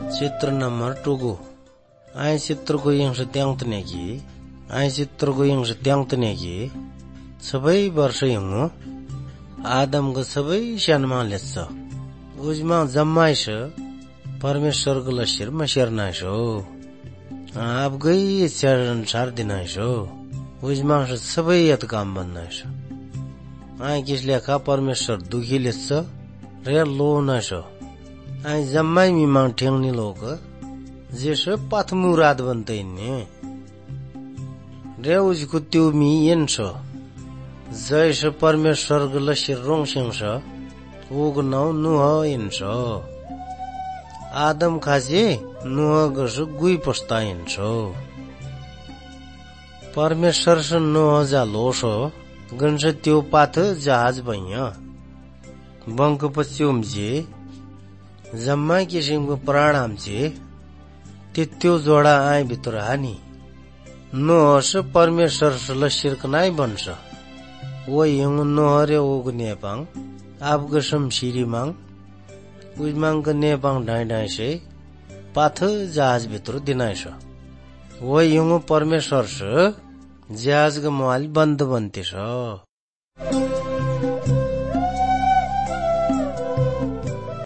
चित्र नंबर 2 आइ चित्रको यंश त्याङ्तनेकी आइ चित्रको यंश त्याङ्तनेकी सबै वर्ष हिँड्नु आदमको सबै सानमा लेच्छ उजमा जम्माइस परमेश्वरको लसिरमा शेर्नाइसो आपकै इच्छा अनुसार दिनाइसो उजमा सबै यत काम बन्नाइसो आइ किस लेखा परमेश्वर दुखी लेच्छ रे लो नाइसो आइ जम्माइ मिमाङ ठेङ्नी लोक जेसो पाथमु रात बन्तैने रे उजको त्यो मि येन्सो जैसो परमेश्वरको लसिर रोङसिंस उग नौ नुह येन्सो आदम खासे नुह गसो गुई पस्ता येन्सो परमेश्वर स नुह जा लोसो गन्स त्यो पाथ जहाज भैया बंक पच्युमजे जम्मा किसिमको प्राण आमचे त्यो जोडा आइ भित्र हानी नोहस परमेश्वर लसिरक नाइ बन्छ वो यङ नोहरे ओग नेपाङ आपगसम सिरिमाङ उजमाङक नेपाङ ढाइ ढाइसे पाथ जहाज भित्र दिनाइस वो यङ परमेश्वर जहाजको माल बन्द बन्तेछ।